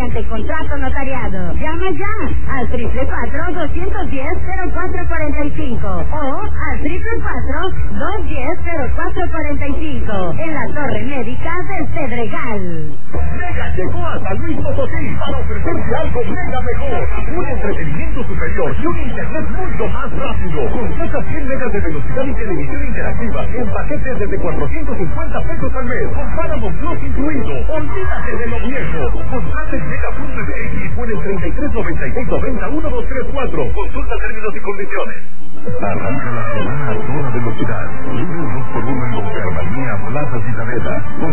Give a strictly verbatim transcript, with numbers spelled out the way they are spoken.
mediante contrato notariado. Llama ya al triple cuatro, doscientos diez, cero cuatro cuarenta y cinco o al triple cuatro, doscientos diez, cero cuatro cuarenta y cinco en la Torre Médica del Pedregal. Mega llegó a San Luis Potosí para ofrecerte algo mega mejor. Un entretenimiento superior y un internet mucho más rápido. Contrata cien megas de velocidad y televisión interactiva en paquetes desde cuatrocientos cincuenta pesos al mes. Con Paramount Plus incluido. Olvídate de lo viejo. Contrata en mega punto m x o en el treinta y tres, noventa y seis, noventa, uno, dos, tres, cuatro. Consulta términos y condiciones. Arranca la semana a toda velocidad. Libre dos por uno en Don Carvalía, Plaza Citadela.